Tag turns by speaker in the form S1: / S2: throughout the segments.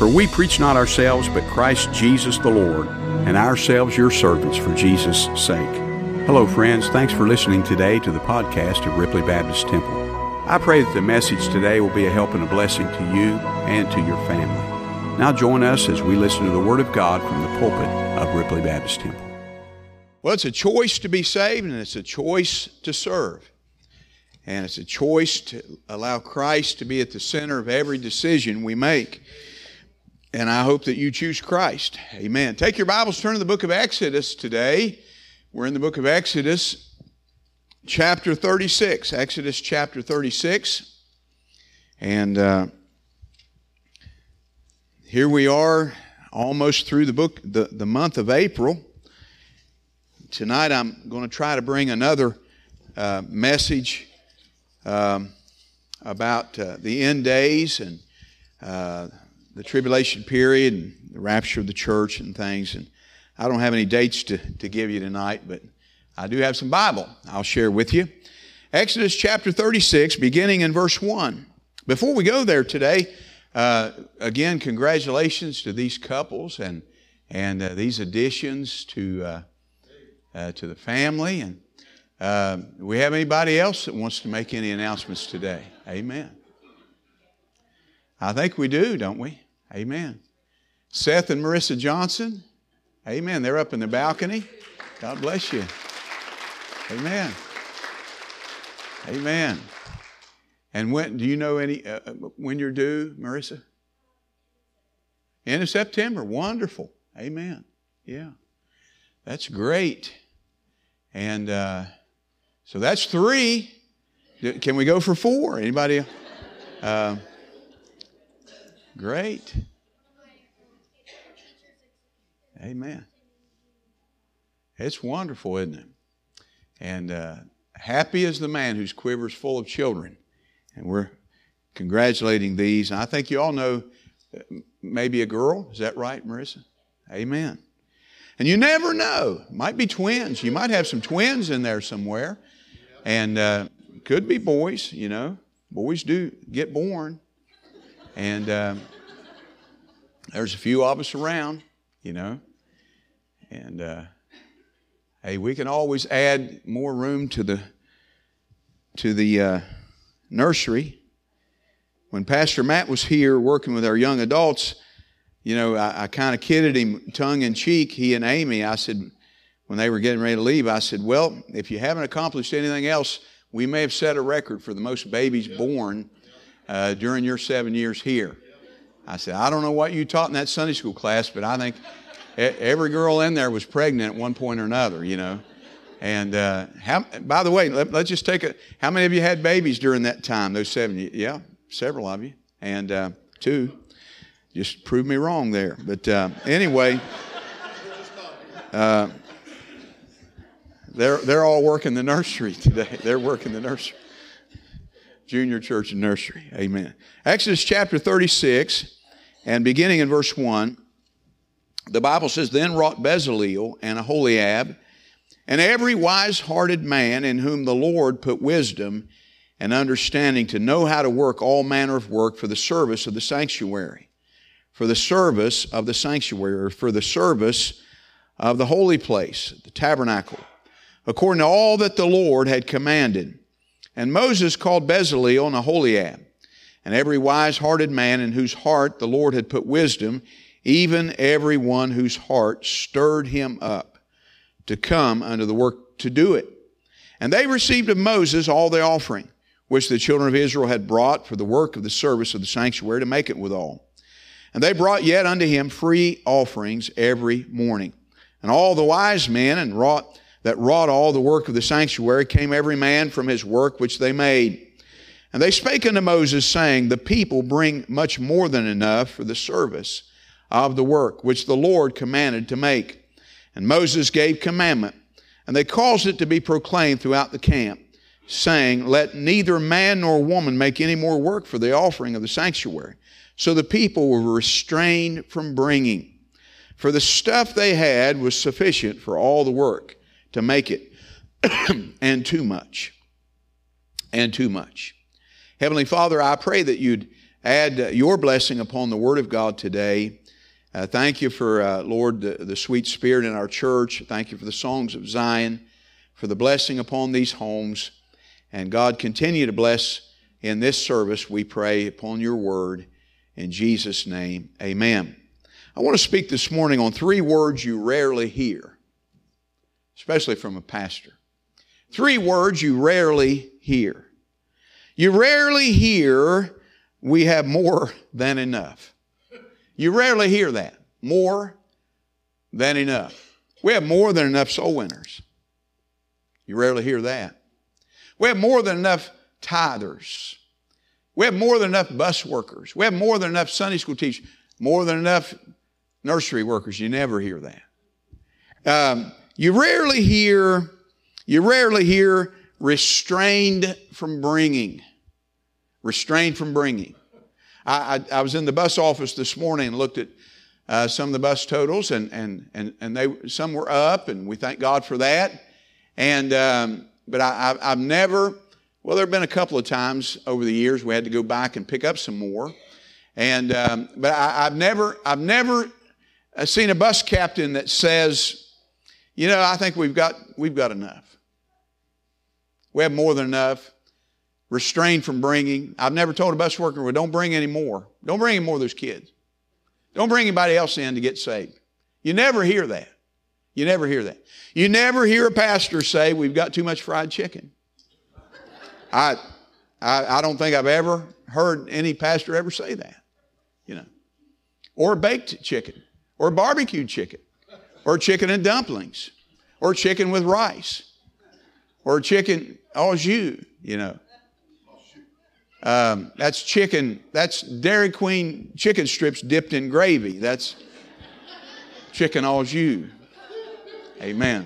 S1: For we preach not ourselves, but Christ Jesus the Lord, and ourselves your servants for Jesus' sake. Hello, friends. Thanks for listening today to the podcast of Ripley Baptist Temple. I pray that the message today will be a help and a blessing to you and to your family. Now join us as we listen to the Word of God from the pulpit of Ripley Baptist Temple.
S2: Well, it's a choice to be saved, and it's a choice to serve. And it's a choice to allow Christ to be at the center of every decision we make. And I hope that you choose Christ. Amen. Take your Bibles, turn to the book of Exodus today. We're in the book of Exodus, chapter 36. Exodus chapter 36. And here we are, almost through the book, the month of April. Tonight I'm going to try to bring another message about the end days and the tribulation period and the rapture of the church and things. And I don't have any dates to give you tonight, but I do have some Bible I'll share with you. Exodus chapter 36, beginning in verse 1. Before we go there today, again, congratulations to these couples and these additions to the family. And do we have anybody else that wants to make any announcements today? Amen. I think we do, don't we? Amen. Seth and Marissa Johnson. Amen. They're up in the balcony. God bless you. Amen. Amen. And when do you know when you're due, Marissa? End of September. Wonderful. Amen. Yeah. That's great. And so that's 3. Can we go for 4? Anybody? Great. Amen. It's wonderful, isn't it? And happy is the man whose quiver is full of children. And we're congratulating these. And I think you all know maybe a girl. Is that right, Marissa? Amen. And you never know. Might be twins. You might have some twins in there somewhere. And could be boys, you know. Boys do get born. And there's a few of us around, you know. And hey, we can always add more room to the nursery. When Pastor Matt was here working with our young adults, you know, I kind of kidded him tongue in cheek, he and Amy. I said, when they were getting ready to leave, I said, well, if you haven't accomplished anything else, we may have set a record for the most babies born during your 7 years here. I said, I don't know what you taught in that Sunday school class, but I think every girl in there was pregnant at one point or another, you know. And by the way, let's just how many of you had babies during that time, those 7 years? Yeah, several of you. And 2. Just proved me wrong there. But anyway, they're all working the nursery today. They're working the nursery. Junior church and nursery. Amen. Exodus chapter 36, and beginning in verse 1, the Bible says, Then wrought Bezaleel and Aholiab, and every wise-hearted man in whom the Lord put wisdom and understanding to know how to work all manner of work for the service of the sanctuary, for the service of the sanctuary, or for the service of the holy place, the tabernacle, according to all that the Lord had commanded. And Moses called Bezaleel and Aholiab, and every wise-hearted man in whose heart the Lord had put wisdom, even every one whose heart stirred him up to come unto the work to do it. And they received of Moses all the offering, which the children of Israel had brought for the work of the service of the sanctuary to make it withal. And they brought yet unto him free offerings every morning. And all the wise men that wrought all the work of the sanctuary came every man from his work which they made. And they spake unto Moses, saying, The people bring much more than enough for the service of the work which the Lord commanded to make. And Moses gave commandment, and they caused it to be proclaimed throughout the camp, saying, Let neither man nor woman make any more work for the offering of the sanctuary. So the people were restrained from bringing. For the stuff they had was sufficient for all the work to make it, and too much. And too much. Heavenly Father, I pray that you'd add your blessing upon the Word of God today. Thank you for, Lord, the sweet spirit in our church. Thank you for the songs of Zion, for the blessing upon these homes. And God, continue to bless in this service, we pray, upon your Word. In Jesus' name, amen. I want to speak this morning on 3 words you rarely hear, especially from a pastor. 3 words you rarely hear. You rarely hear, we have more than enough. You rarely hear that. More than enough. We have more than enough soul winners. You rarely hear that. We have more than enough tithers. We have more than enough bus workers. We have more than enough Sunday school teachers. More than enough nursery workers. You never hear that. You rarely hear restrained from bringing. Restrained from bringing. I was in the bus office this morning and looked at some of the bus totals, and some were up, and we thank God for that. But I've never, well, there have been a couple of times over the years we had to go back and pick up some more, but I've never seen a bus captain that says, you know, I think we've got enough. We have more than enough. Restrained from bringing. I've never told a bus worker, well, don't bring any more. Don't bring any more of those kids. Don't bring anybody else in to get saved. You never hear that. You never hear that. You never hear a pastor say, we've got too much fried chicken. I don't think I've ever heard any pastor ever say that. You know. Or baked chicken. Or barbecued chicken. Or chicken and dumplings. Or chicken with rice. Or chicken au jus, you know. That's chicken, that's Dairy Queen chicken strips dipped in gravy. That's chicken au jus. Amen.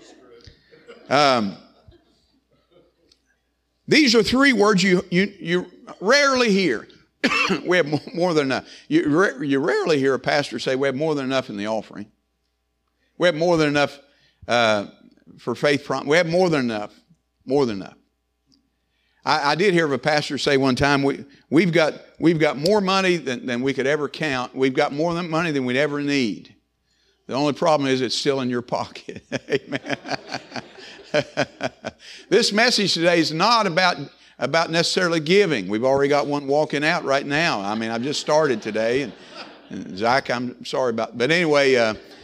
S2: These are 3 words you rarely hear. We have more than enough. You rarely hear a pastor say, we have more than enough in the offering. We have more than enough for faith. We have more than enough. More than enough. I did hear of a pastor say one time, we've got more money than we could ever count. We've got more money than we'd ever need. The only problem is it's still in your pocket. Amen. This message today is not about necessarily giving. We've already got one walking out right now. I mean, I've just started today, and Zach, I'm sorry about. But anyway,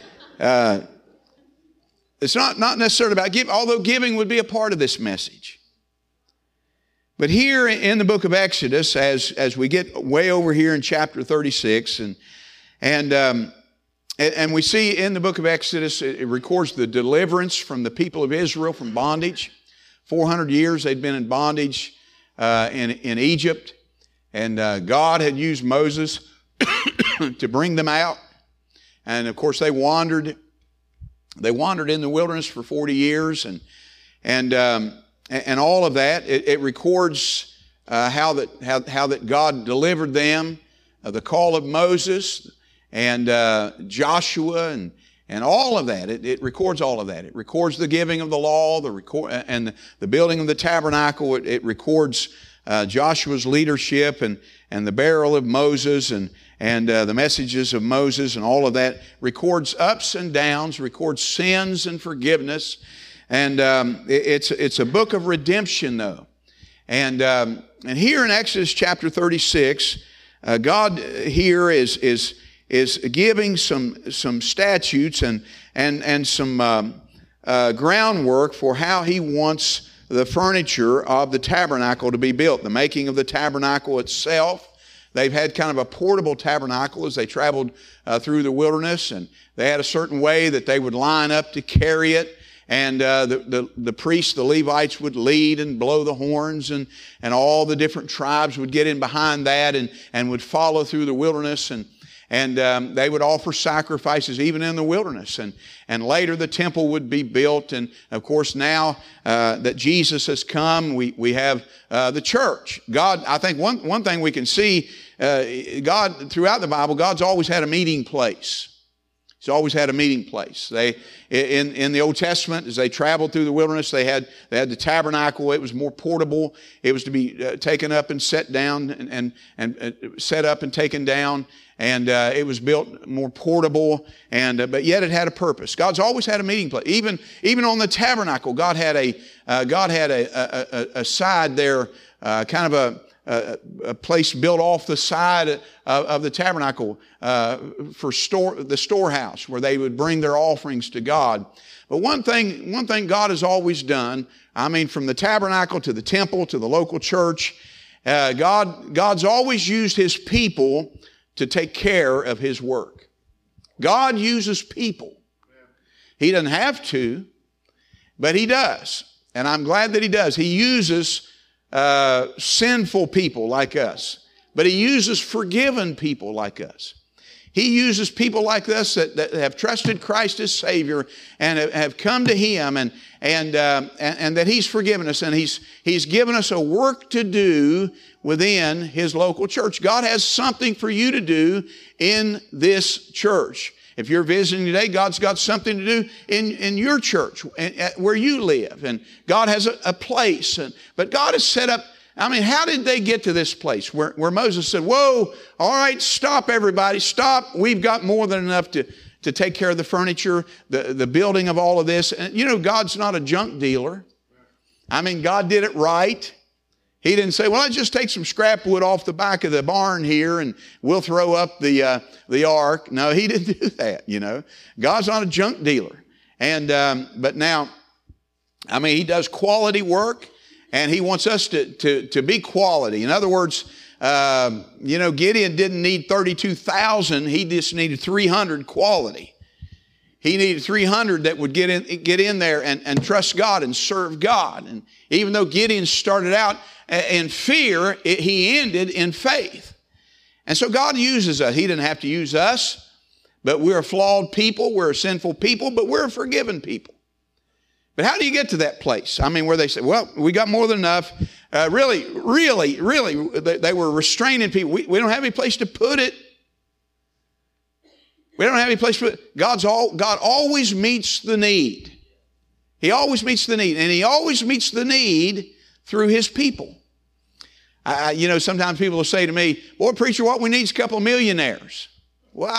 S2: it's not necessarily about giving, although giving would be a part of this message. But here in the book of Exodus, as we get way over here in chapter 36, and we see in the book of Exodus, it records the deliverance from the people of Israel from bondage. 400 years they'd been in bondage in Egypt, and God had used Moses to bring them out. And of course they wandered in the wilderness for 40 years, and all of that. It records how that God delivered them, the call of Moses and Joshua and all of that. It records all of that. It records the giving of the law, and the building of the tabernacle. It records Joshua's leadership and the burial of Moses and the messages of Moses and all of that. Records ups and downs, records sins and forgiveness. And it's a book of redemption, though. And here in Exodus chapter 36, God here is giving some statutes and some groundwork for how He wants the furniture of the tabernacle to be built. The making of the tabernacle itself. They've had kind of a portable tabernacle as they traveled through the wilderness, and they had a certain way that they would line up to carry it. And the priests, the Levites, would lead and blow the horns, and all the different tribes would get in behind that and would follow through the wilderness, and they would offer sacrifices even in the wilderness. And later the temple would be built, and of course now that Jesus has come, we have the church. God, I think one thing we can see, God throughout the Bible, God's always had a meeting place. He's always had a meeting place. They, in the Old Testament, as they traveled through the wilderness, they had the tabernacle. It was more portable. It was to be taken up and set down and set up and taken down. And it was built more portable, but yet it had a purpose. God's always had a meeting place. Even on the tabernacle, God had a side there, kind of a place built off the side of the tabernacle for the storehouse where they would bring their offerings to God. But one thing God has always done, I mean, from the tabernacle to the temple to the local church, God's always used His people to take care of His work. God uses people. He doesn't have to, but He does. And I'm glad that He does. He uses sinful people like us, but He uses forgiven people like us. He uses people like us that have trusted Christ as Savior and have come to Him and that He's forgiven us, and He's given us a work to do within His local church. God has something for you to do in this church. If you're visiting today, God's got something to do in your church, where you live. And God has a place. But God has set up, I mean, how did they get to this place where Moses said, whoa, all right, stop everybody, stop. We've got more than enough to take care of the furniture, the building of all of this. And you know, God's not a junk dealer. I mean, God did it right. He didn't say, well, let's just take some scrap wood off the back of the barn here and we'll throw up the ark. No, He didn't do that, you know. God's not a junk dealer. And but now, I mean, He does quality work, and He wants us to be quality. In other words, you know, Gideon didn't need 32,000. He just needed 300 quality. He needed 300 that would get in there and trust God and serve God. And even though Gideon started out in fear, he ended in faith. And so God uses us. He didn't have to use us, but we're a flawed people. We're a sinful people, but we're a forgiven people. But how do you get to that place? I mean, where they say, well, we got more than enough. Really, they were restraining people. We don't have any place to put it. We don't have any place to put it. God always meets the need. He always meets the need. And He always meets the need through His people. You know, sometimes people will say to me, boy, preacher, what we need is a couple of millionaires. Well,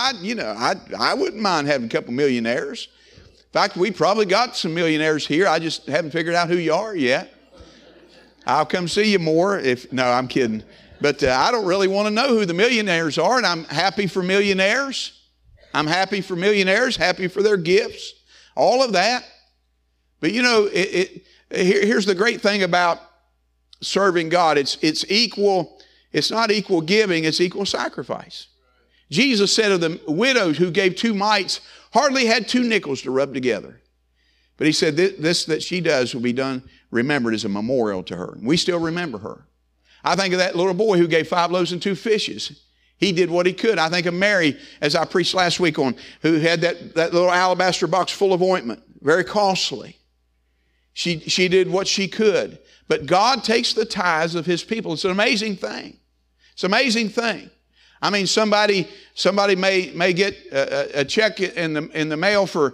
S2: I wouldn't mind having a couple of millionaires. In fact, we probably got some millionaires here. I just haven't figured out who you are yet. I'll come see you more no, I'm kidding. But I don't really want to know who the millionaires are, and I'm happy for millionaires. I'm happy for millionaires, happy for their gifts, all of that. But you know, here's the great thing about serving God. It's equal. It's not equal giving. It's equal sacrifice. Jesus said of the widows who gave 2 mites, hardly had 2 nickels to rub together. But He said this that she does will be done, remembered as a memorial to her. And we still remember her. I think of that little boy who gave 5 loaves and 2 fishes. He did what he could. I think of Mary, as I preached last week on, who had that little alabaster box full of ointment, very costly. She did what she could. But God takes the tithes of His people. It's an amazing thing. It's an amazing thing. I mean, somebody may get a check in the mail for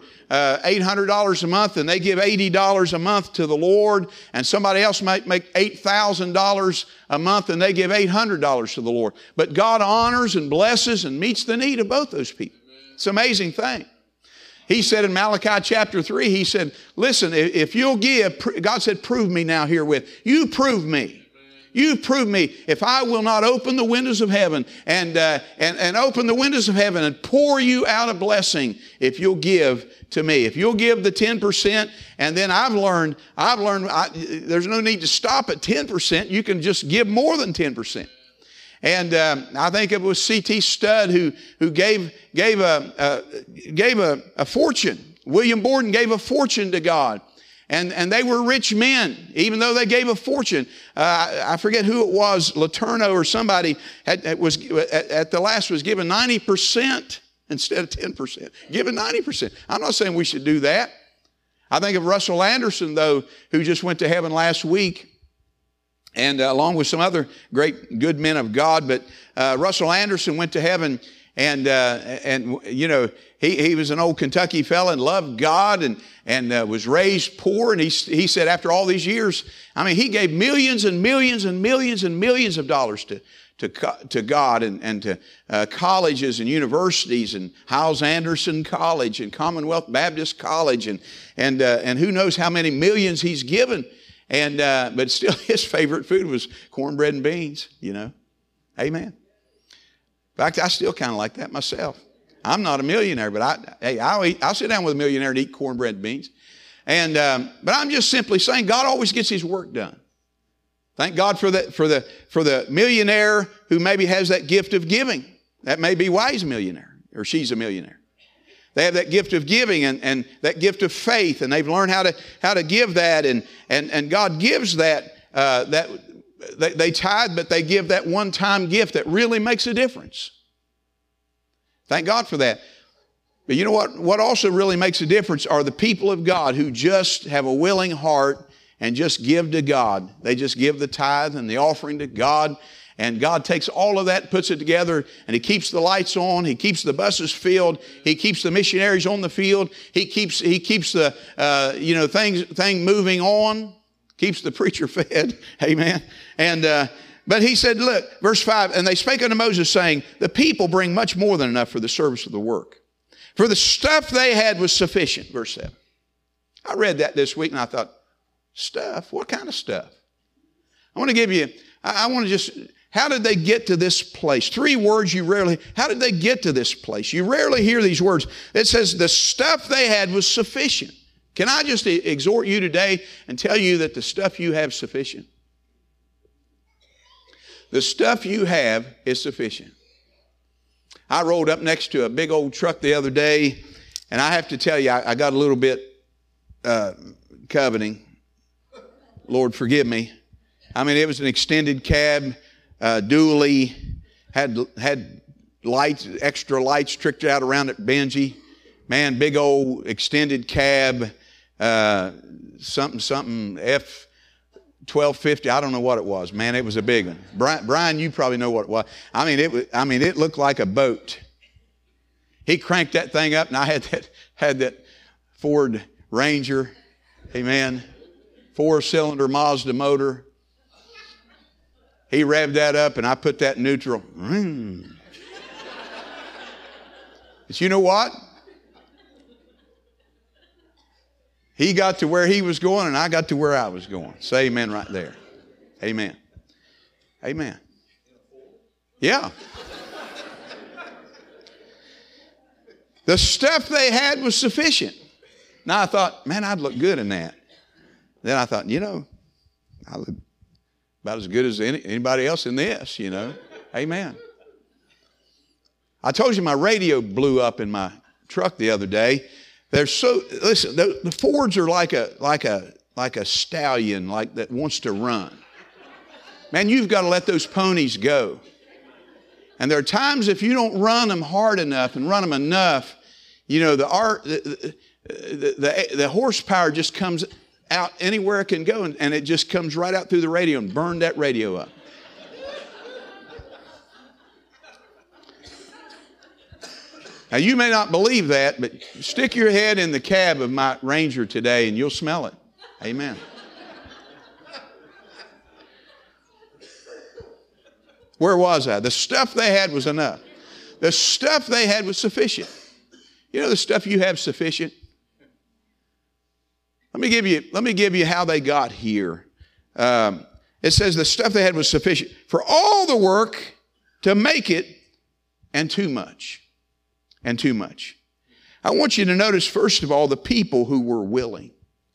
S2: $800 a month, and they give $80 a month to the Lord. And somebody else might make $8,000 a month, and they give $800 to the Lord. But God honors and blesses and meets the need of both those people. It's an amazing thing. He said in Malachi chapter 3, He said, listen, if you'll give, God said, prove me now herewith. You prove me. You prove me. If I will not open the windows of heaven and open the windows of heaven and pour you out a blessing, if you'll give to me, if you'll give the 10%, and then I've learned there's no need to stop at 10%. You can just give more than 10%. And I think it was C.T. Studd who gave a fortune. William Borden gave a fortune to God. And they were rich men, even though they gave a fortune. I forget who it was, Letourneau or somebody, at the last was given 90% instead of 10%. Given 90%. I'm not saying we should do that. I think of Russell Anderson, though, who just went to heaven last week, and along with some other great good men of God. But Russell Anderson went to heaven, And you know, he was an old Kentucky fella and loved God and was raised poor. And he said after all these years, I mean, he gave millions and millions and millions and millions of dollars to God and to colleges and universities and Hyles Anderson College and Commonwealth Baptist College and who knows how many millions he's given. And but still his favorite food was cornbread and beans, you know. Amen. In fact, I still kind of like that myself. I'm not a millionaire, but I'll sit down with a millionaire and eat cornbread and beans. And but I'm just simply saying God always gets his work done. Thank God for the millionaire who maybe has that gift of giving. That may be why he's a millionaire or she's a millionaire. They have that gift of giving and that gift of faith, and they've learned how to give that, and God gives that they tithe, but they give that one-time gift that really makes a difference. Thank God for that. But you know what also really makes a difference are the people of God who just have a willing heart and just give to God. They just give the tithe and the offering to God, and God takes all of that, puts it together, and He keeps the lights on. He keeps the buses filled. He keeps the missionaries on the field. He keeps the thing moving on. Keeps the preacher fed. Amen. And but he said, look, verse 5, and they spake unto Moses, saying, the people bring much more than enough for the service of the work. For the stuff they had was sufficient. Verse 7. I read that this week and I thought, stuff? What kind of stuff? I want to give you, how did they get to this place? 3 words you rarely, how did they get to this place? You rarely hear these words. It says the stuff they had was sufficient. Can I just exhort you today and tell you that the stuff you have is sufficient? The stuff you have is sufficient. I rolled up next to a big old truck the other day, and I have to tell you, I got a little bit coveting. Lord, forgive me. I mean, it was an extended cab, dually, had lights, extra lights tricked out around it, Benji. Man, big old extended cab, something F-1250. I don't know what it was. Man, it was a big one. Brian, you probably know what it was. I mean, it looked like a boat. He cranked that thing up, and I had that Ford Ranger. Amen. 4-cylinder Mazda motor. He revved that up, and I put that in neutral. But you know what? He got to where he was going, and I got to where I was going. Say amen right there. Amen. Amen. Yeah. The stuff they had was sufficient. Now I thought, man, I'd look good in that. Then I thought, you know, I look about as good as anybody else in this, you know. Amen. I told you my radio blew up in my truck the other day. Listen, the Fords are like a stallion that wants to run. Man, you've got to let those ponies go. And there are times if you don't run them hard enough and run them enough, you know, the horsepower just comes out anywhere it can go, and it just comes right out through the radio and burn that radio up. Now, you may not believe that, but stick your head in the cab of my Ranger today and you'll smell it. Amen. Where was I? The stuff they had was enough. The stuff they had was sufficient. You know the stuff you have is sufficient? Let me give you how they got here. It says the stuff they had was sufficient for all the work to make it, and too much. And too much. I want you to notice, first of all, the people who were willing.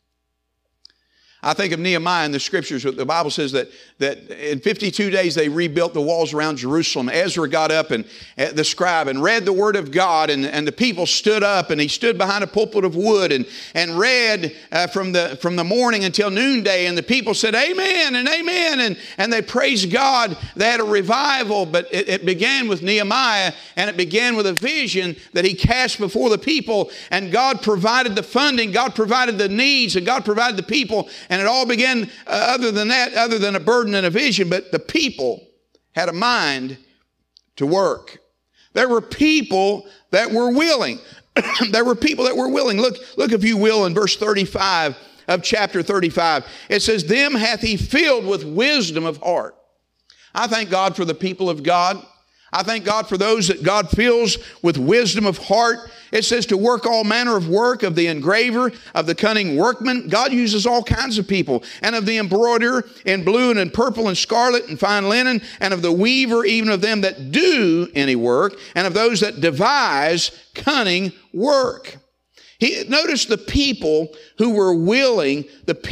S2: I think of Nehemiah in the scriptures. The Bible says that in 52 days they rebuilt the walls around Jerusalem. Ezra got up, and the scribe, and read the word of God, and the people stood up, and he stood behind a pulpit of wood and read from the morning until noonday, and the people said amen and amen, and they praised God. They had a revival, but it began with Nehemiah, and it began with a vision that he cast before the people, and God provided the funding, God provided the needs, and God provided the people. And it all began other than a burden and a vision, but the people had a mind to work. There were people that were willing. There were people that were willing. Look, if you will, in verse 35 of chapter 35. It says, them hath he filled with wisdom of heart. I thank God for the people of God. I thank God for those that God fills with wisdom of heart. It says to work all manner of work, of the engraver, of the cunning workman. God uses all kinds of people. And of the embroiderer in blue and in purple and scarlet and fine linen. And of the weaver, even of them that do any work. And of those that devise cunning work. Notice the people who were willing,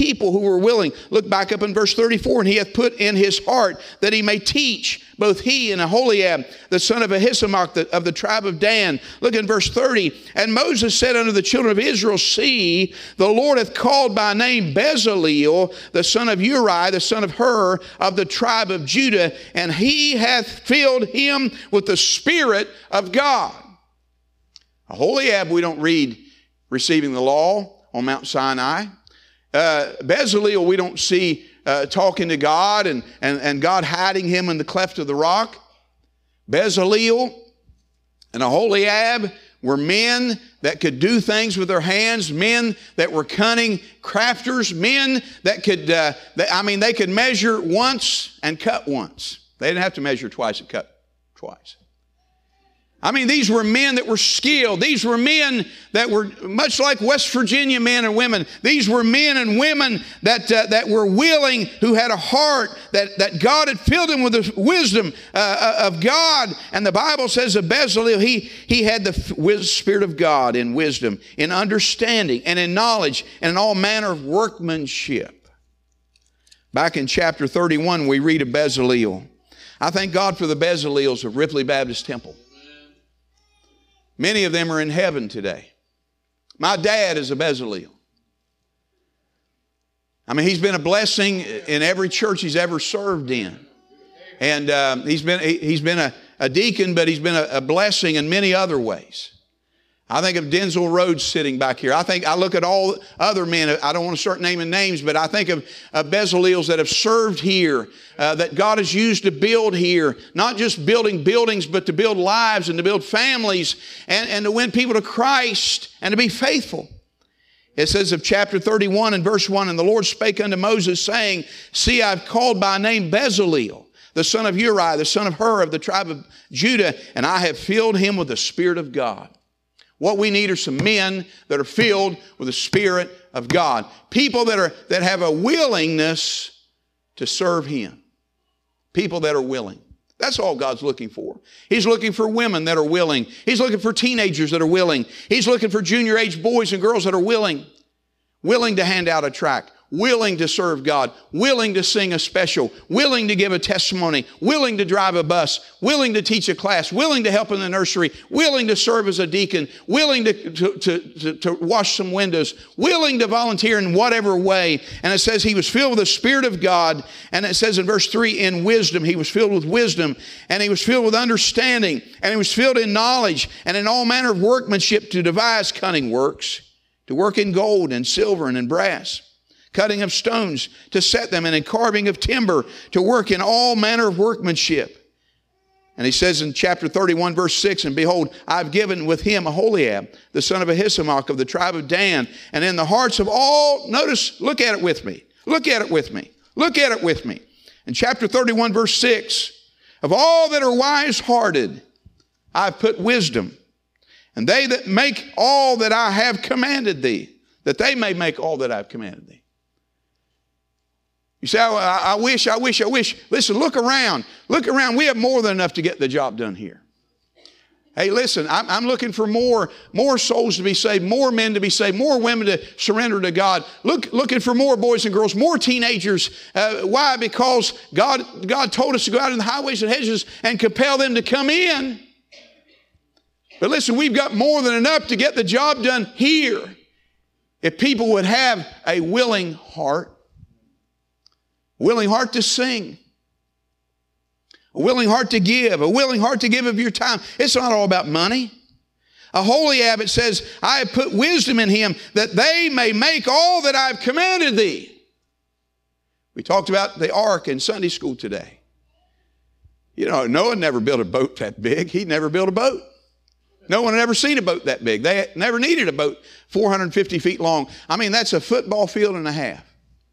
S2: Look back up in verse 34. And he hath put in his heart that he may teach, both he and Aholiab, the son of Ahisamach of the tribe of Dan. Look in verse 30. And Moses said unto the children of Israel, see, the Lord hath called by name Bezaleel, the son of Uri, the son of Hur, of the tribe of Judah, and he hath filled him with the Spirit of God. Aholiab, we don't read receiving the law on Mount Sinai. Bezaleel, we don't see talking to God and God hiding him in the cleft of the rock. Bezaleel and Aholiab were men that could do things with their hands, men that were cunning crafters, men that could, they could measure once and cut once. They didn't have to measure twice and cut twice. These were men that were skilled. These were men that were much like West Virginia men and women. These were men and women that were willing, who had a heart that God had filled them with the wisdom of God. And the Bible says of Bezaleel, he had the Spirit of God in wisdom, in understanding, and in knowledge, and in all manner of workmanship. Back in chapter 31, we read of Bezaleel. I thank God for the Bezaleels of Ripley Baptist Temple. Many of them are in heaven today. My dad is a Bezaleel. He's been a blessing in every church he's ever served in. And he's been a deacon, but he's been a blessing in many other ways. I think of Denzel Rhodes sitting back here. I look at all other men. I don't want to start naming names, but I think of Bezaleels that have served here, that God has used to build here. Not just building buildings, but to build lives and to build families and to win people to Christ and to be faithful. It says of chapter 31 and verse 1, and the Lord spake unto Moses, saying, see, I've called by name Bezaleel, the son of Uri, the son of Hur, of the tribe of Judah, and I have filled him with the Spirit of God. What we need are some men that are filled with the Spirit of God. People that have a willingness to serve Him. People that are willing. That's all God's looking for. He's looking for women that are willing. He's looking for teenagers that are willing. He's looking for junior age boys and girls that are willing. Willing to hand out a tract. Willing to serve God, willing to sing a special, willing to give a testimony, willing to drive a bus, willing to teach a class, willing to help in the nursery, willing to serve as a deacon, willing to wash some windows, willing to volunteer in whatever way. And it says he was filled with the Spirit of God. And it says in verse 3, in wisdom, he was filled with wisdom, and he was filled with understanding, and he was filled in knowledge, and in all manner of workmanship to devise cunning works, to work in gold and silver and in brass, cutting of stones to set them, and in carving of timber to work in all manner of workmanship. And he says in chapter 31, verse 6, and behold, I've given with him Aholiab, the son of Ahisamach of the tribe of Dan, and in the hearts of all, notice, look at it with me. Look at it with me. Look at it with me. In chapter 31, verse 6, of all that are wise-hearted, I've put wisdom, and they that make all that I have commanded thee, that they may make all that I've commanded thee. You say, oh, I wish. Listen, look around. Look around. We have more than enough to get the job done here. Hey, listen, I'm looking for more souls to be saved, more men to be saved, more women to surrender to God. Looking for more boys and girls, more teenagers. Why? Because God told us to go out in the highways and hedges and compel them to come in. But listen, we've got more than enough to get the job done here. If people would have a willing heart to sing, a willing heart to give, a willing heart to give of your time. It's not all about money. Aholiab, it says, I have put wisdom in him that they may make all that I've commanded thee. We talked about the ark in Sunday school today. You know, Noah never built a boat that big. He never built a boat. No one had ever seen a boat that big. They never needed a boat 450 feet long. I mean, that's a football field and a half.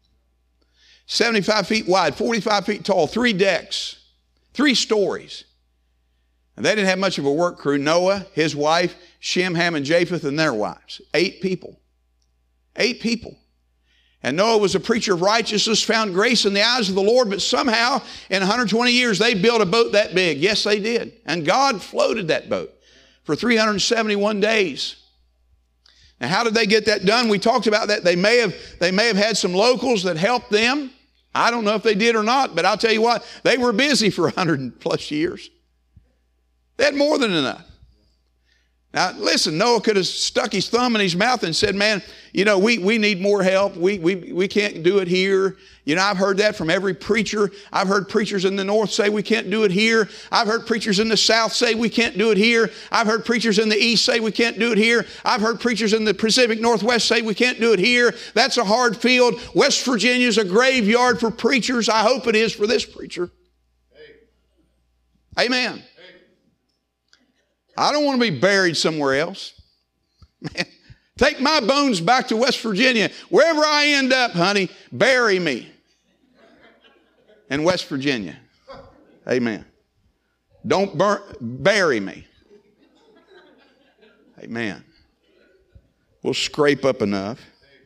S2: 75 feet wide, 45 feet tall, 3 decks, 3 stories. And they didn't have much of a work crew. Noah, his wife, Shem, Ham, and Japheth, and their wives. 8 people. 8 people. And Noah was a preacher of righteousness, found grace in the eyes of the Lord, but somehow in 120 years they built a boat that big. Yes, they did. And God floated that boat for 371 days. Now, how did they get that done? We talked about that. They may have had some locals that helped them. I don't know if they did or not, but I'll tell you what, they were busy for 100 plus years. They had more than enough. Now, listen, Noah could have stuck his thumb in his mouth and said, man, you know, we need more help. We can't do it here. You know, I've heard that from every preacher. I've heard preachers in the north say we can't do it here. I've heard preachers in the south say we can't do it here. I've heard preachers in the east say we can't do it here. I've heard preachers in the Pacific Northwest say we can't do it here. That's a hard field. West Virginia's a graveyard for preachers. I hope it is for this preacher. Amen. I don't want to be buried somewhere else. Man, take my bones back to West Virginia. Wherever I end up, honey, bury me in West Virginia. Amen. Don't bury me. Amen. We'll scrape up enough.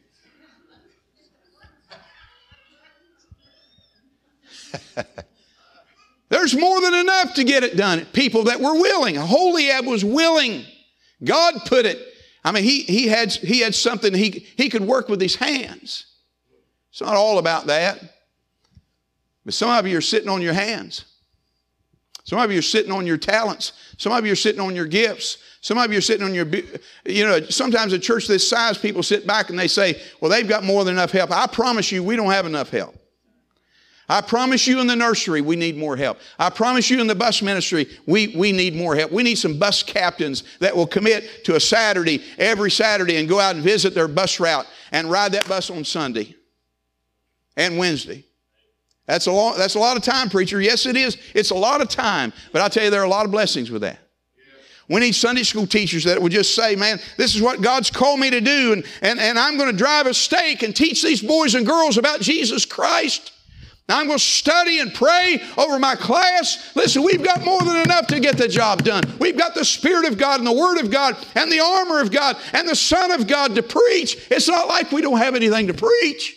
S2: There's more than enough to get it done. People that were willing. Aholiab was willing. God put it. I mean, he had something he could work with his hands. It's not all about that. But some of you are sitting on your hands. Some of you are sitting on your talents. Some of you are sitting on your gifts. Some of you are sitting on your, you know, sometimes a church this size, people sit back and they say, well, they've got more than enough help. I promise you, we don't have enough help. I promise you in the nursery, we need more help. I promise you in the bus ministry, we need more help. We need some bus captains that will commit to a Saturday, every Saturday, and go out and visit their bus route and ride that bus on Sunday and Wednesday. That's a lot of time, preacher. Yes, it is. It's a lot of time. But I'll tell you, there are a lot of blessings with that. We need Sunday school teachers that would just say, man, this is what God's called me to do, and I'm going to drive a stake and teach these boys and girls about Jesus Christ. Now I'm going to study and pray over my class. Listen, we've got more than enough to get the job done. We've got the Spirit of God and the Word of God and the armor of God and the Son of God to preach. It's not like we don't have anything to preach.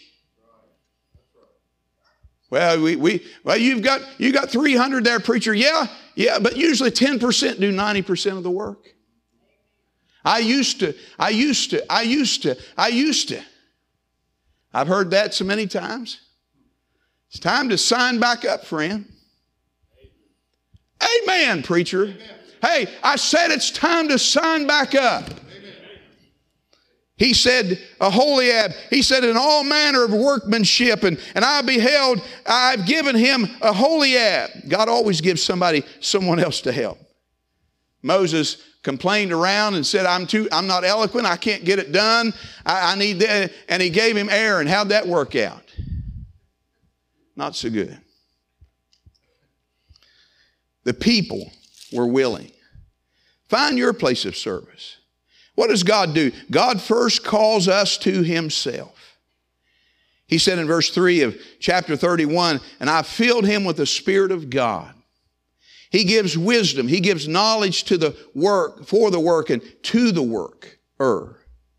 S2: Well, you've got 300 there, preacher. Yeah, but usually 10% do 90% of the work. I used to. I've heard that so many times. It's time to sign back up, friend. Amen, preacher. Amen. Hey, I said it's time to sign back up. Amen. He said, Aholiab, he said, in all manner of workmanship, and I beheld, I've given him Aholiab. God always gives someone else to help. Moses complained around and said, I'm not eloquent, I can't get it done, I need that. And he gave him Aaron. How'd that work out? Not so good. The people were willing. Find your place of service. What does God do? God first calls us to Himself. He said in verse 3 of chapter 31, and I filled him with the Spirit of God. He gives wisdom. He gives knowledge to the work, for the work, and to the worker.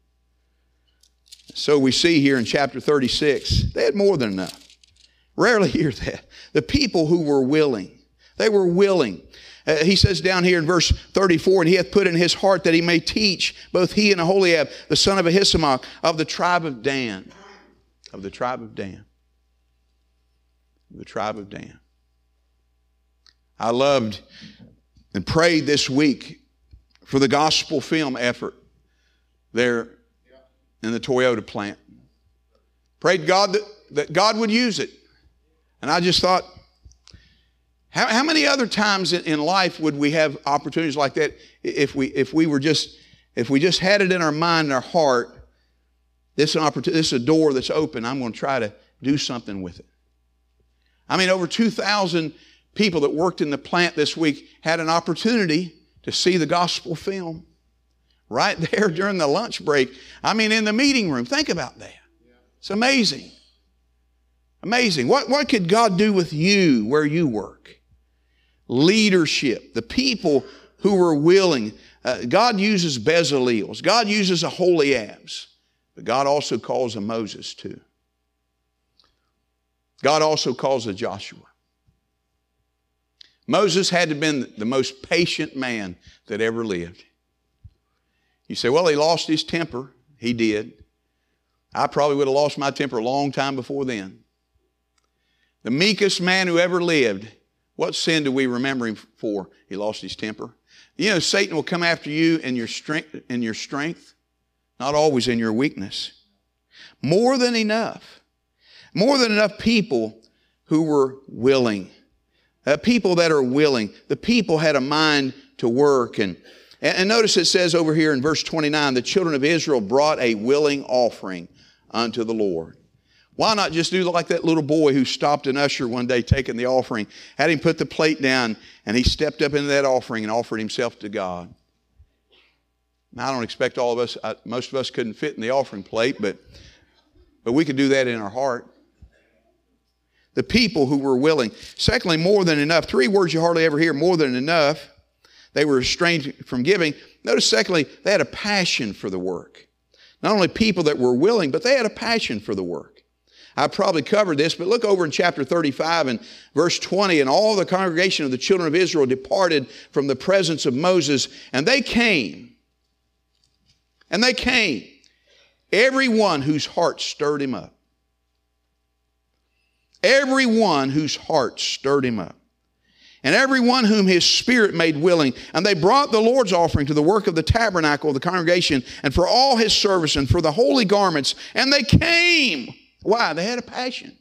S2: So we see here in chapter 36, they had more than enough. Rarely hear that. The people who were willing, they were willing. He says down here in verse 34, and he hath put in his heart that he may teach both he and Aholiab, the son of Ahisamach, of the tribe of Dan. Of the tribe of Dan. The tribe of Dan. I loved and prayed this week for the gospel film effort there in the Toyota plant. Prayed God that God would use it. And I just thought, how many other times in life would we have opportunities like that if we just had it in our mind and our heart, this is a door that's open, I'm going to try to do something with it. I mean, over 2,000 people that worked in the plant this week had an opportunity to see the gospel film right there during the lunch break. I mean, in the meeting room. Think about that. It's amazing. Amazing. What could God do with you where you work? Leadership. The people who were willing. God uses Bezalels. God uses Aholiabs. But God also calls a Moses too. God also calls a Joshua. Moses had to have been the most patient man that ever lived. You say, well, he lost his temper. He did. I probably would have lost my temper a long time before then. The meekest man who ever lived, what sin do we remember him for? He lost his temper. You know, Satan will come after you in your strength, not always in your weakness. More than enough people who were willing. People that are willing. The people had a mind to work. And notice it says over here in verse 29, the children of Israel brought a willing offering unto the Lord. Why not just do like that little boy who stopped an usher one day taking the offering, had him put the plate down, and he stepped up into that offering and offered himself to God. Now, I don't expect all of us, most of us couldn't fit in the offering plate, but we could do that in our heart. The people who were willing. Secondly, more than enough. 3 words you hardly ever hear, more than enough. They were restrained from giving. Notice secondly, they had a passion for the work. Not only people that were willing, but they had a passion for the work. I probably covered this, but look over in chapter 35 and verse 20. And all the congregation of the children of Israel departed from the presence of Moses, and they came. And they came. Everyone whose heart stirred him up. Everyone whose heart stirred him up. And everyone whom his spirit made willing. And they brought the Lord's offering to the work of the tabernacle of the congregation, and for all his service, and for the holy garments. And they came. Why? They had a passion.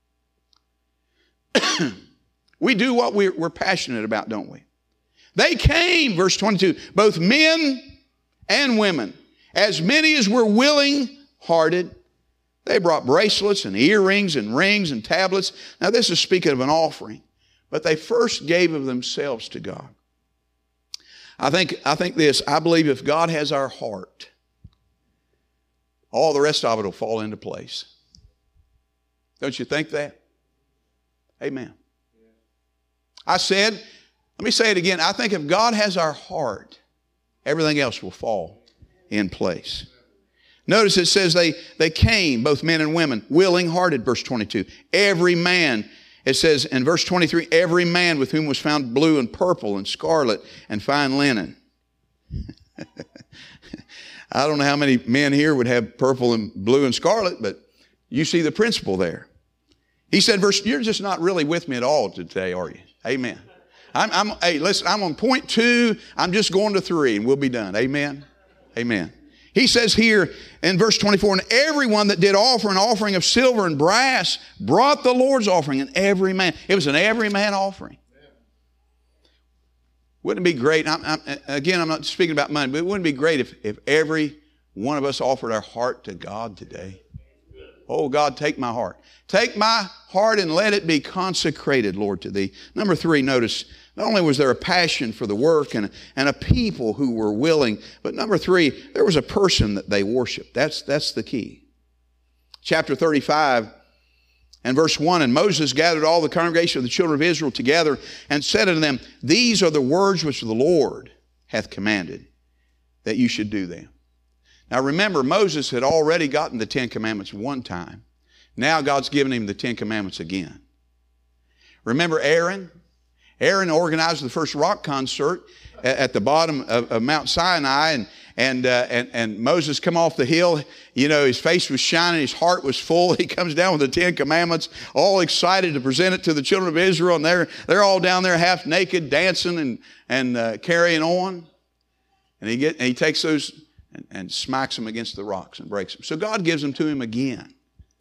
S2: We do what we're passionate about, don't we? They came, verse 22, both men and women, as many as were willing-hearted. They brought bracelets and earrings and rings and tablets. Now this is speaking of an offering. But they first gave of themselves to God. I think this, I believe if God has our heart, all the rest of it will fall into place. Don't you think that? Amen. Let me say it again. I think if God has our heart, everything else will fall in place. Notice it says they came, both men and women, willing-hearted, verse 22. Every man, it says in verse 23, every man with whom was found blue and purple and scarlet and fine linen. I don't know how many men here would have purple and blue and scarlet, but you see the principle there. He said, you're just not really with me at all today, are you? Amen. Hey, listen, I'm on point 2. I'm just going to 3 and we'll be done. Amen. Amen. He says here in verse 24, and everyone that did offer an offering of silver and brass brought the Lord's offering, and every man. It was an every man offering. Wouldn't it be great? Again, I'm not speaking about money, but it wouldn't it be great if every one of us offered our heart to God today? Oh, God, take my heart. Take my heart and let it be consecrated, Lord, to Thee. Number 3, notice, not only was there a passion for the work and a people who were willing, but number 3, there was a person that they worshiped. That's the key. Chapter 35 and verse 1, and Moses gathered all the congregation of the children of Israel together and said unto them, these are the words which the Lord hath commanded, that you should do them. Now remember, Moses had already gotten the 10 Commandments one time. Now God's given him the 10 Commandments again. Remember Aaron? Aaron organized the first rock concert at the bottom of Mount Sinai, and Moses come off the hill. You know, his face was shining, his heart was full. He comes down with the 10 Commandments, all excited to present it to the children of Israel, and they're all down there half naked, dancing and carrying on. And he takes those and smacks them against the rocks and breaks them. So God gives them to him again.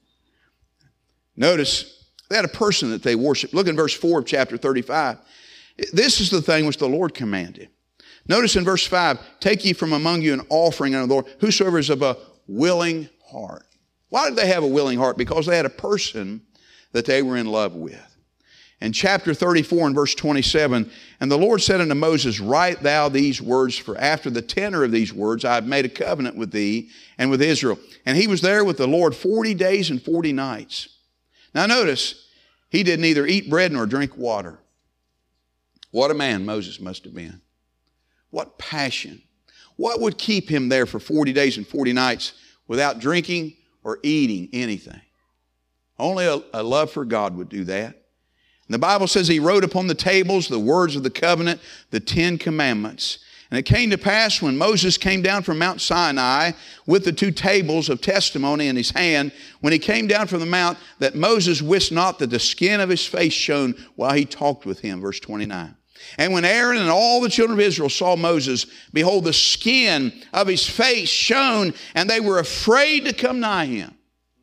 S2: Notice, they had a person that they worshiped. Look in verse 4 of chapter 35. This is the thing which the Lord commanded. Notice in verse 5, take ye from among you an offering unto the Lord, whosoever is of a willing heart. Why did they have a willing heart? Because they had a person that they were in love with. In chapter 34 and verse 27, and the Lord said unto Moses, write thou these words, for after the tenor of these words I have made a covenant with thee and with Israel. And he was there with the Lord 40 days and 40 nights. Now notice, he did neither eat bread nor drink water. What a man Moses must have been. What passion. What would keep him there for 40 days and 40 nights without drinking or eating anything? Only a love for God would do that. And the Bible says he wrote upon the tables the words of the covenant, the 10 commandments. And it came to pass when Moses came down from Mount Sinai with the 2 tables of testimony in his hand, when he came down from the mount, that Moses wist not that the skin of his face shone while he talked with him. Verse 29. And when Aaron and all the children of Israel saw Moses, behold, the skin of his face shone, and they were afraid to come nigh him.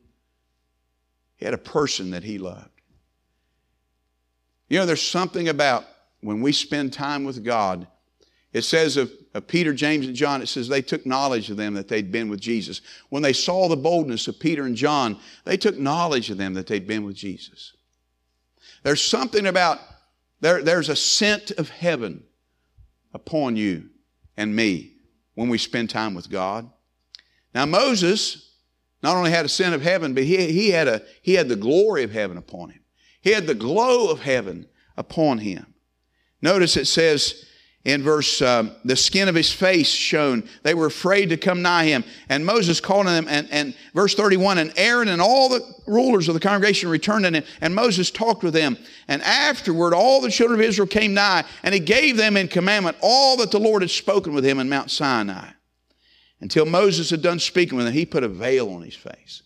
S2: He had a person that he loved. You know, there's something about when we spend time with God. It says of Peter, James, and John, it says they took knowledge of them that they'd been with Jesus. When they saw the boldness of Peter and John, they took knowledge of them that they'd been with Jesus. There's something about, there's a scent of heaven upon you and me when we spend time with God. Now Moses not only had a scent of heaven, but he had the glory of heaven upon him. He had the glow of heaven upon him. Notice it says in verse, the skin of his face shone. They were afraid to come nigh him. And Moses called on them, and verse 31, and Aaron and all the rulers of the congregation returned unto him, and Moses talked with them. And afterward all the children of Israel came nigh, and he gave them in commandment all that the Lord had spoken with him in Mount Sinai. Until Moses had done speaking with them, he put a veil on his face.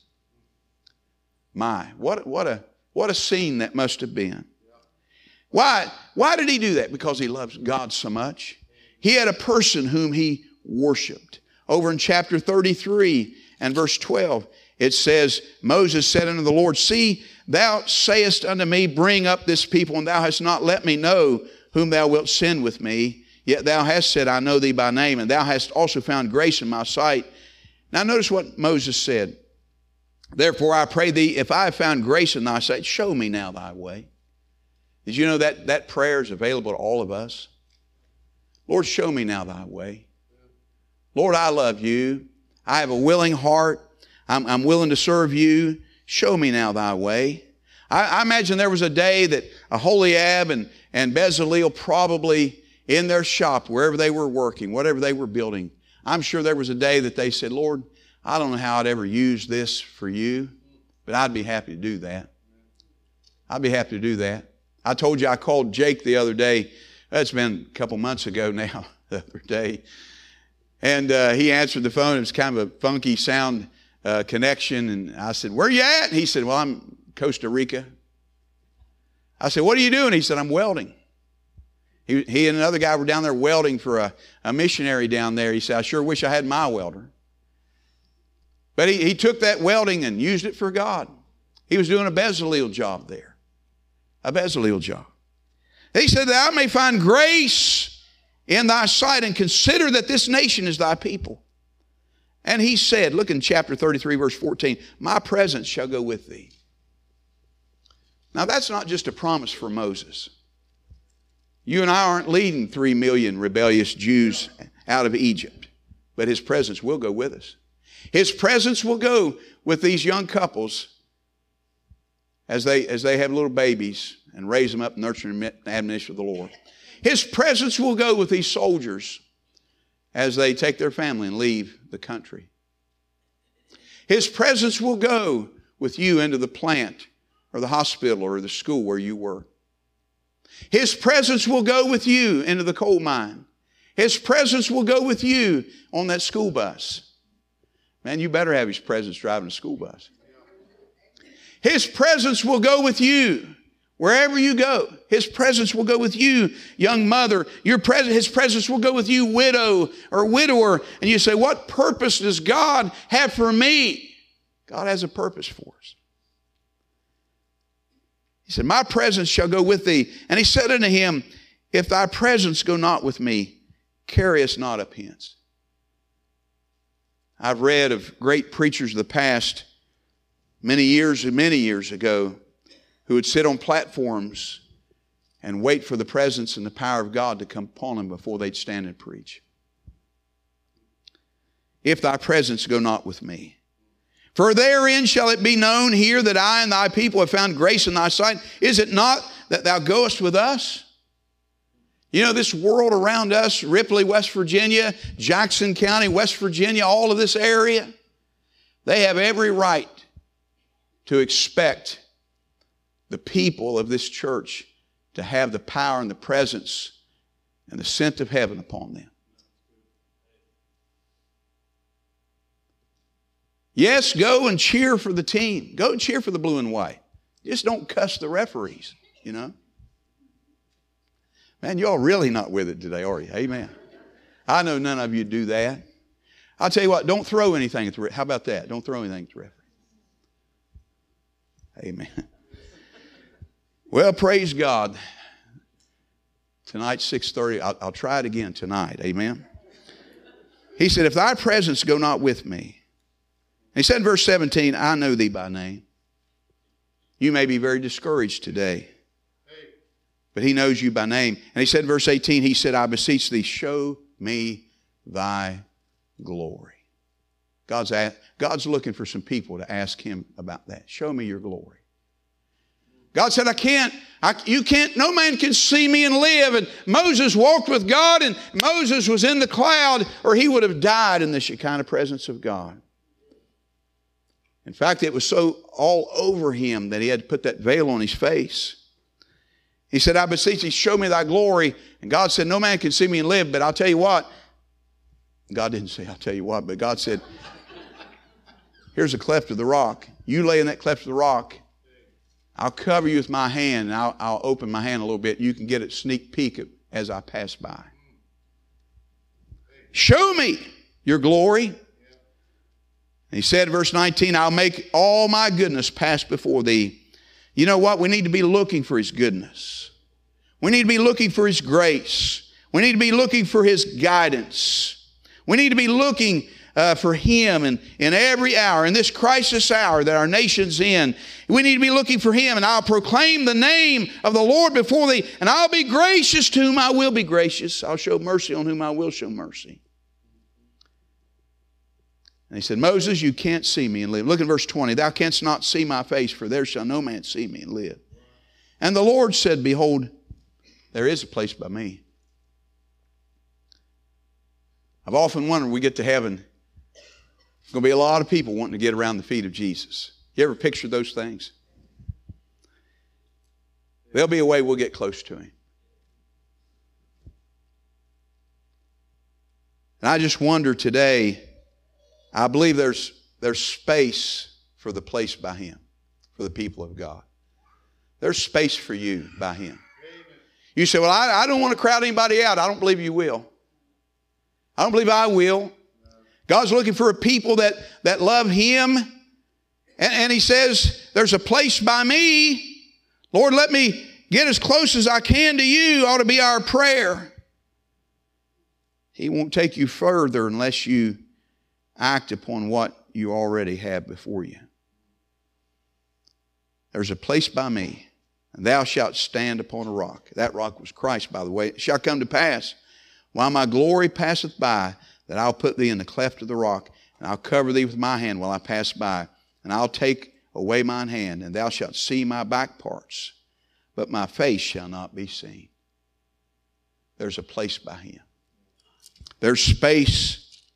S2: My, what a scene that must have been. Why did he do that? Because he loves God so much. He had a person whom he worshiped. Over in chapter 33 and verse 12, it says, Moses said unto the Lord, see, thou sayest unto me, bring up this people, and thou hast not let me know whom thou wilt send with me. Yet thou hast said, I know thee by name, and thou hast also found grace in my sight. Now notice what Moses said. Therefore I pray thee, if I have found grace in thy sight, show me now thy way. Did you know that prayer is available to all of us? Lord, show me now thy way. Lord, I love you. I have a willing heart. I'm willing to serve you. Show me now thy way. I imagine there was a day that Aholiab and Bezaleel probably in their shop, wherever they were working, whatever they were building, I'm sure there was a day that they said, Lord, I don't know how I'd ever use this for you, but I'd be happy to do that. I'd be happy to do that. I told you I called Jake the other day. That's been a couple months ago now, the other day. And he answered the phone. It was kind of a funky sound connection. And I said, where you at? And he said, well, I'm Costa Rica. I said, what are you doing? He said, I'm welding. He and another guy were down there welding for a missionary down there. He said, I sure wish I had my welder. But he took that welding and used it for God. He was doing a Bezaleel job there. A Bezaleel job. He said that I may find grace in thy sight, and consider that this nation is thy people. And he said, look in chapter 33, verse 14, my presence shall go with thee. Now that's not just a promise for Moses. You and I aren't leading 3 million rebellious Jews out of Egypt, but his presence will go with us. His presence will go with these young couples as they have little babies and raise them up, nurturing and admonition of the Lord. His presence will go with these soldiers as they take their family and leave the country. His presence will go with you into the plant or the hospital or the school where you work. His presence will go with you into the coal mine. His presence will go with you on that school bus. Man, you better have His presence driving a school bus. His presence will go with you wherever you go. His presence will go with you, young mother. His presence will go with you, widow or widower. And you say, what purpose does God have for me? God has a purpose for us. He said, my presence shall go with thee. And he said unto him, if thy presence go not with me, carry us not up hence. I've read of great preachers of the past many years ago who would sit on platforms and wait for the presence and the power of God to come upon them before they'd stand and preach. If thy presence go not with me. For therein shall it be known here that I and thy people have found grace in thy sight. Is it not that thou goest with us? You know, this world around us, Ripley, West Virginia, Jackson County, West Virginia, all of this area, they have every right to expect the people of this church to have the power and the presence and the scent of heaven upon them. Yes, go and cheer for the team. Go and cheer for the blue and white. Just don't cuss the referees, you know. Man, y'all really not with it today, are you? Amen. I know none of you do that. I'll tell you what, don't throw anything at the referee. How about that? Don't throw anything at the referee. Amen. Well, praise God. Tonight, 6:30. I'll try it again tonight. Amen. He said, if thy presence go not with me. He said in verse 17, I know thee by name. You may be very discouraged today, but he knows you by name. And he said in verse 18, he said, I beseech thee, show me thy glory. God's looking for some people to ask him about that. Show me your glory. God said, no man can see me and live. And Moses walked with God, and Moses was in the cloud, or he would have died in the Shekinah presence of God. In fact, it was so all over him that he had to put that veil on his face. He said, I beseech thee, show me thy glory. And God said, no man can see me and live, but I'll tell you what. God didn't say, I'll tell you what, but God said, here's a cleft of the rock. You lay in that cleft of the rock. I'll cover you with my hand, and I'll open my hand a little bit. You can get a sneak peek as I pass by. Show me your glory. And he said, verse 19, I'll make all my goodness pass before thee. You know what? We need to be looking for his goodness. We need to be looking for his grace. We need to be looking for his guidance. We need to be looking for him in every hour, in this crisis hour that our nation's in. We need to be looking for him. And I'll proclaim the name of the Lord before thee, and I'll be gracious to whom I will be gracious. I'll show mercy on whom I will show mercy. And he said, Moses, you can't see me and live. Look at verse 20. Thou canst not see my face, for there shall no man see me and live. And the Lord said, behold, there is a place by me. I've often wondered, when we get to heaven, there's going to be a lot of people wanting to get around the feet of Jesus. You ever picture those things? There'll be a way we'll get close to him. And I just wonder today, I believe there's space for the place by him, for the people of God. There's space for you by him. You say, well, I don't want to crowd anybody out. I don't believe you will. I don't believe I will. God's looking for a people that love him. And he says, there's a place by me. Lord, let me get as close as I can to you, ought to be our prayer. He won't take you further unless you act upon what you already have before you. There's a place by me, and thou shalt stand upon a rock. That rock was Christ, by the way. It shall come to pass, while my glory passeth by, that I'll put thee in the cleft of the rock, and I'll cover thee with my hand while I pass by, and I'll take away mine hand, and thou shalt see my back parts, but my face shall not be seen. There's a place by him. There's space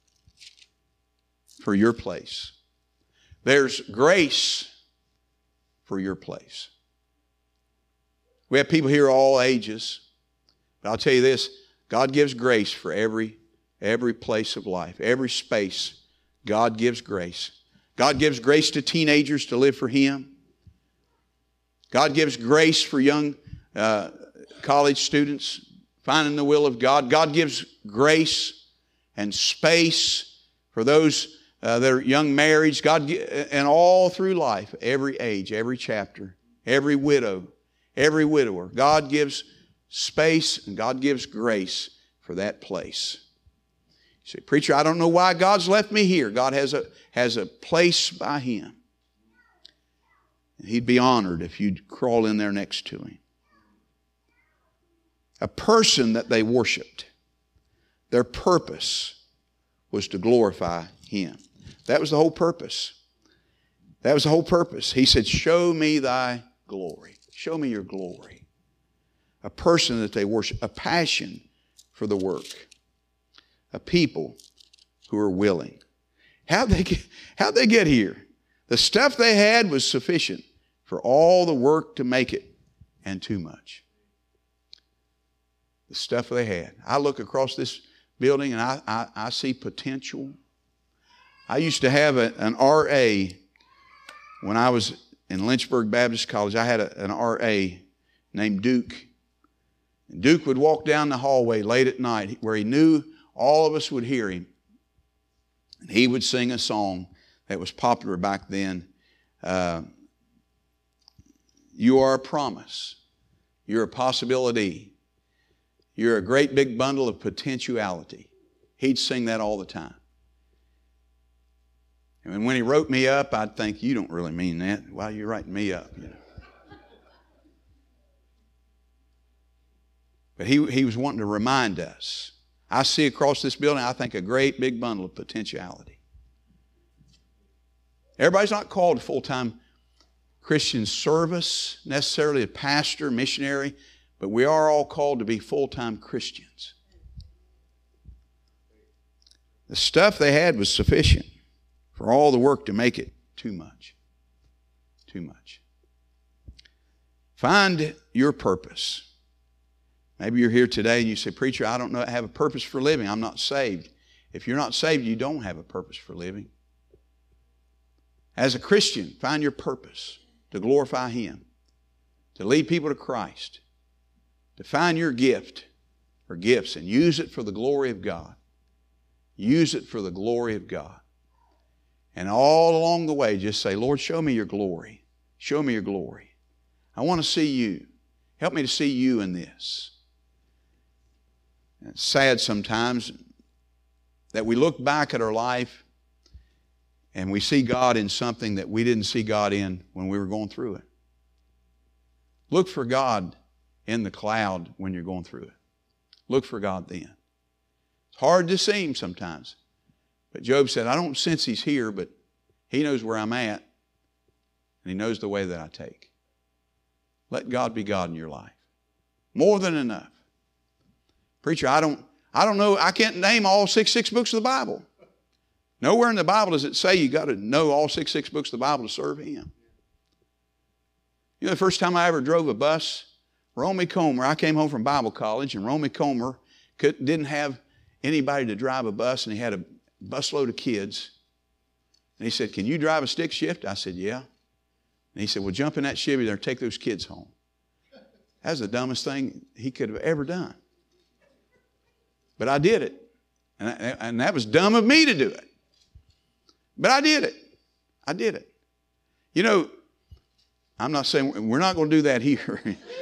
S2: for your place. There's grace for your place. We have people here all ages, but I'll tell you this, God gives grace for every place of life, every space. God gives grace. God gives grace to teenagers to live for him. God gives grace for young college students finding the will of God. God gives grace and space for those that are young marrieds. God, and all through life, every age, every chapter, every widow, every widower. God gives space and God gives grace for that place. You say, preacher, I don't know why God's left me here. God has a place by him. And he'd be honored if you'd crawl in there next to him. a person that they worshiped. Their purpose was to glorify Him. That was the whole purpose. That was the whole purpose. He said, show me thy glory. Show me your glory. A person that they worship, a passion for the work, a people who are willing. How'd they get here? The stuff they had was sufficient for all the work to make it and too much. The stuff they had. I look across this building and I see potential. I used to have an RA when I was in Lynchburg Baptist College. I had an RA named Duke. And Duke would walk down the hallway late at night where he knew all of us would hear him. And he would sing a song that was popular back then. You are a promise. You're a possibility. You're a great big bundle of potentiality. He'd sing that all the time. And when he wrote me up, I'd think, you don't really mean that. Why are you writing me up? You know. But he was wanting to remind us. I see across this building, I think, a great big bundle of potentiality. Everybody's not called to full-time Christian service, necessarily a pastor, missionary, but we are all called to be full-time Christians. The stuff they had was sufficient for all the work to make it too much. Too much. Find your purpose. Maybe you're here today and you say, preacher, I don't know, I have a purpose for living. I'm not saved. If you're not saved, you don't have a purpose for living. As a Christian, find your purpose to glorify Him, to lead people to Christ, to find your gift or gifts and use it for the glory of God. Use it for the glory of God. And all along the way, just say, Lord, show me your glory. Show me your glory. I want to see you. Help me to see you in this. It's sad sometimes that we look back at our life and we see God in something that we didn't see God in when we were going through it. Look for God in the cloud when you're going through it. Look for God then. It's hard to see Him sometimes. But Job said, I don't sense He's here, but He knows where I'm at, and He knows the way that I take. Let God be God in your life. More than enough. Preacher, I don't know, I can't name all 66 books of the Bible. Nowhere in the Bible does it say you got to know all 66 books of the Bible to serve Him. You know, the first time I ever drove a bus, Romy Comer, I came home from Bible college, and Romy Comer didn't have anybody to drive a bus, and he had a busload of kids. And he said, can you drive a stick shift? I said, yeah. And he said, well, jump in that Chevy there and take those kids home. That was the dumbest thing he could have ever done. But I did it. And that was dumb of me to do it. But I did it. I did it. You know, I'm not saying we're not going to do that here.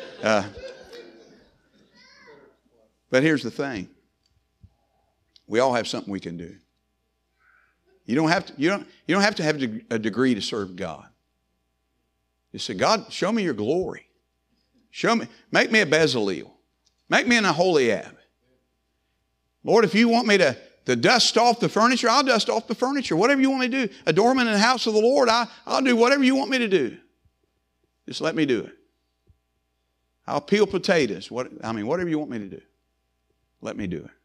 S2: But here's the thing. We all have something we can do. You don't have to have a degree to serve God. You say, God, show me your glory. Show me, make me a Bezalel. Make me an Aholiab. Lord, if you want me to dust off the furniture, I'll dust off the furniture. Whatever you want me to do. A doorman in the house of the Lord, I'll do whatever you want me to do. Just let me do it. I'll peel potatoes. Whatever you want me to do. Let me do it.